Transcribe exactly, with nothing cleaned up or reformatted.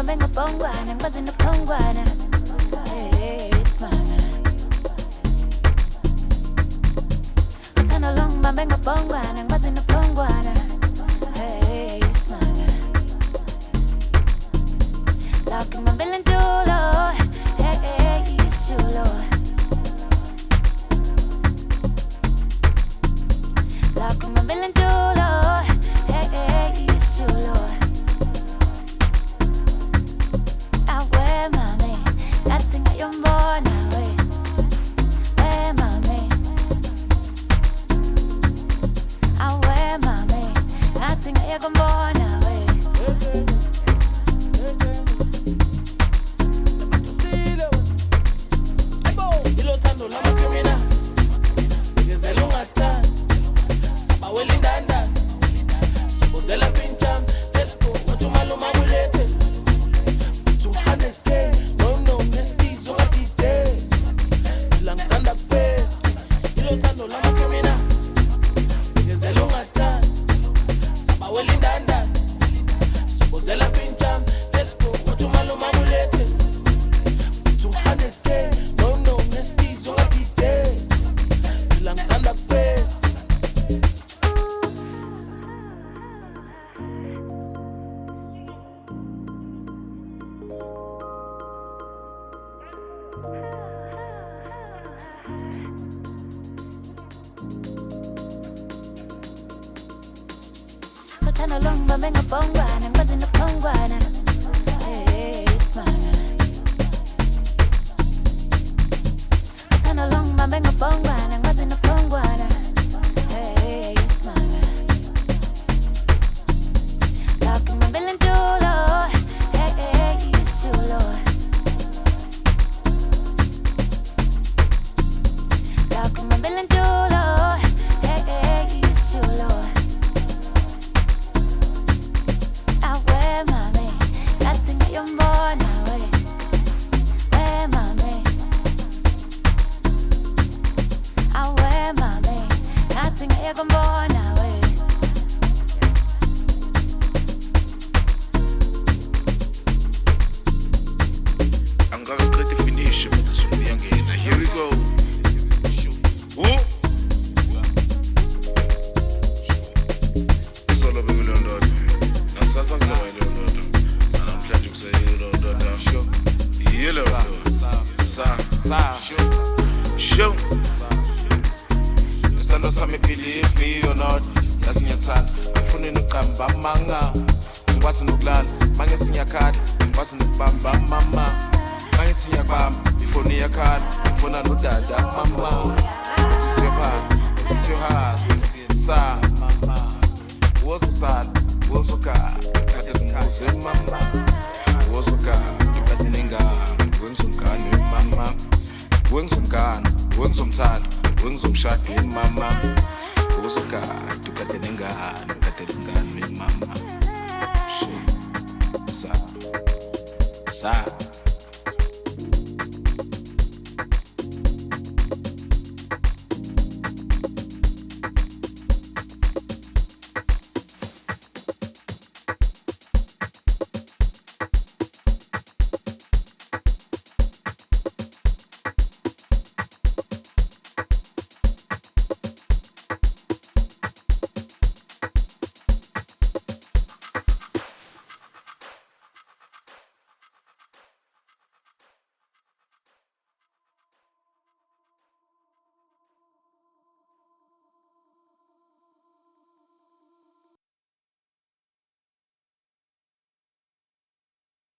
bengabhongwana ngibazi nokuthongwana hey simanga uthando longibambe bengabhongwana ngibazi nokuthongwana hey simanga locking my bill and dolo hey hey it's you Lord locking my bill and dolo hey hey it's you Lord Yombona we, we mami, ah we mami, nothing I can bona we. Ilo tando la makrimina, ngezela ungata, sabawela indanda, sibozela pincham, let's go, watumalo mabulete, two hundred K. Langsanda pe, ilo tando la makrimina, ngezela ungata, sabawela indanda, sibozela pincham, let's go, watumalo mabulete, two hundred K, no no, nesties ungatite, langsanda pe. Uthando longibambe ngabhongwana ngibazi nokuthongwana hey simanga uthando longibambe ngabhongwana ngibazi nokuthongwana hey simanga locking my bill and dolo hey hey it's you Lord locking my bill and dolo hey hey it's you Lord Yombona we, we mami, ah we mami, nothing I can bona we. I'm gonna cut the finish, but it's only young again. Here we go. Woo! It's all over the Lord. That's that's that's all right, Lord. Say hello, hello, show. Hello, sa, sa, show. Sando sami believe me or not. That's in your time. I'm funny no kamba manga. Wasn't no glad. Mangas in your card. Wasn't no bamba mama. Mangas in your bam. Before near card. Before no dada mama. What is your heart? What is your heart? Sa, mama. What's the sad? What's the car? What's the mama? Wosoka, tukatinenga, wengzumkani mama, wengzumkani, wengzumthanda, wengzumshadi mama, wosoka, tukatinenga, tukatinenga mama, sa, sa.